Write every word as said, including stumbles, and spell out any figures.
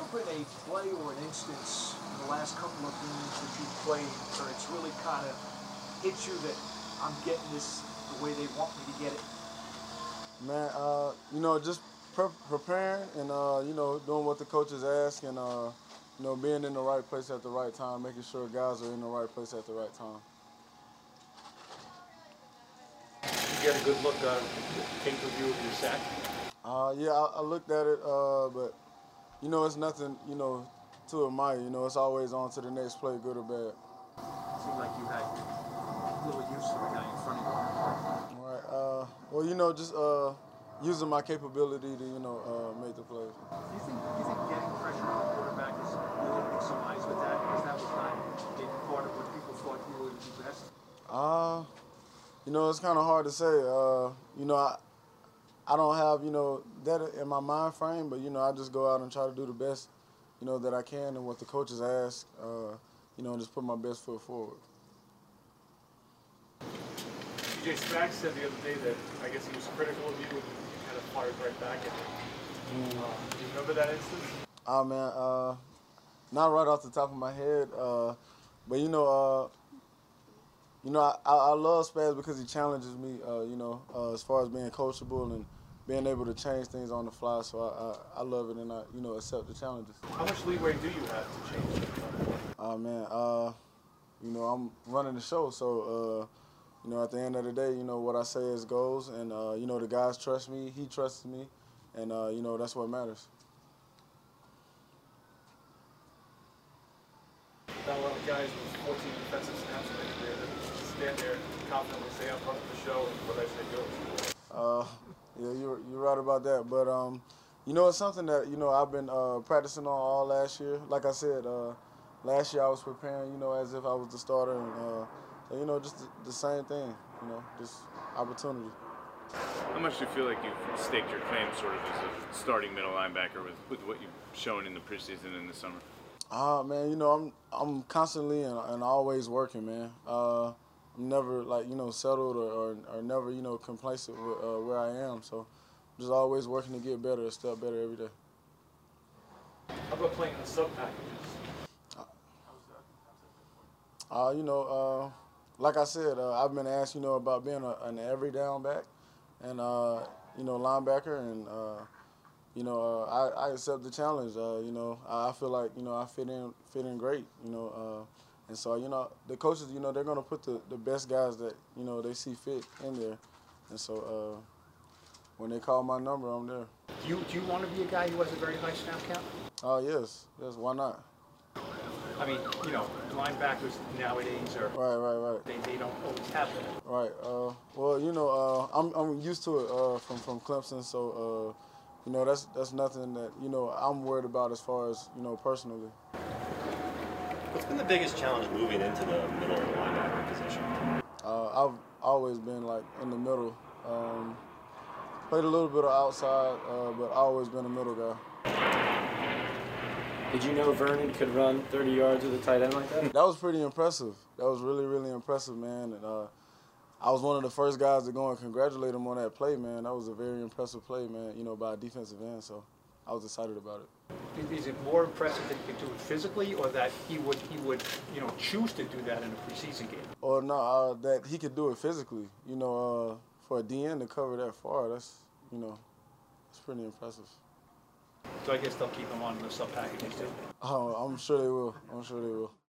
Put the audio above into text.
been a play or an instance in the last couple of games that you've played where it's really kind of hit you that I'm getting this the way they want me to get it? Man, uh, you know, just pre preparing and, uh, you know, doing what the coaches ask and, uh, you know, being in the right place at the right time, making sure guys are in the right place at the right time. You get a good look on the tape review of your sack? Uh, yeah, I, I looked at it, uh, but, you know, it's nothing, you know, to admire. You know, it's always on to the next play, good or bad. It seemed like you had a little use of the guy in front of you. All right. Uh, well, you know, just uh, using my capability to, you know, uh, make the plays. Do you think, do you think getting pressure on the quarterback is opening some eyes with that? Because that was not maybe part of what people thought you would do best? Uh, you know, it's kind of hard to say. Uh, you know, I, I don't have, you know, that in my mind frame, but, you know, I just go out and try to do the best, you know, that I can and what the coaches ask, uh, you know, and just put my best foot forward. C J Spags said the other day that I guess he was critical of you and you kind of fired right back at him. Mm. Uh, do you remember that instance? Oh, man, uh, not right off the top of my head, uh, but, you know, uh, you know, I, I love Spags because he challenges me, uh, you know, uh, as far as being coachable and being able to change things on the fly. So I, I, I love it and I, you know, accept the challenges. How much leeway do you have to change? Oh, uh, man, uh, you know, I'm running the show, so, uh, you know, at the end of the day, you know, what I say is goes, and, uh, you know, the guys trust me, he trusts me, and, uh, you know, that's what matters. Not a lot of guys with fourteen defensive snaps in their career that stand there confidently say, I'm running the show, and what I say goes. Uh, yeah, you're, you're right about that, but, um, you know, it's something that, you know, I've been uh, practicing on all last year. Like I said, uh, last year I was preparing, you know, as if I was the starter, and, uh, so, you know, just the, the same thing, you know, just opportunity. How much do you feel like you've staked your claim sort of as a starting middle linebacker with, with what you've shown in the preseason and the summer? Ah, uh, man, you know, I'm I'm constantly and, and always working, man. Uh, I'm never, like, you know, settled or, or, or never, you know, complacent with, uh, where I am. So I'm just always working to get better, a step better every day. How about playing in the sub packages? Uh, you know, uh, like I said, uh, I've been asked, you know, about being a, an every down back and, uh, you know, linebacker. And, uh, you know, uh, I, I accept the challenge. Uh, you know, I feel like, you know, I fit in, fit in great, you know. Uh, and so, you know, the coaches, you know, they're going to put the, the best guys that, you know, they see fit in there. And so uh, when they call my number, I'm there. Do you, do you want to be a guy who has a very high snap count? Oh, uh, yes. Yes, why not? I mean, you know, linebackers nowadays are right, right, right. They, they don't always have that. Right. Uh, well, you know, uh, I'm I'm used to it uh, from from Clemson, so uh, you know that's that's nothing that you know I'm worried about as far as you know personally. What's been the biggest challenge moving into the middle linebacker position? Uh, I've always been like in the middle. Um, played a little bit of outside, uh, but always been a middle guy. Did you know Vernon could run thirty yards with a tight end like that? That was pretty impressive. That was really, really impressive, man. And uh, I was one of the first guys to go and congratulate him on that play, man. That was a very impressive play, man, you know, by a defensive end. So I was excited about it. Is it more impressive that he could do it physically, or that he would, he would, you know, choose to do that in a preseason game? Or no, uh, that he could do it physically. You know, uh, for a D N to cover that far, that's, you know, that's pretty impressive. So I guess they'll keep him on the sub packages too. Oh, I'm sure they will. I'm sure they will.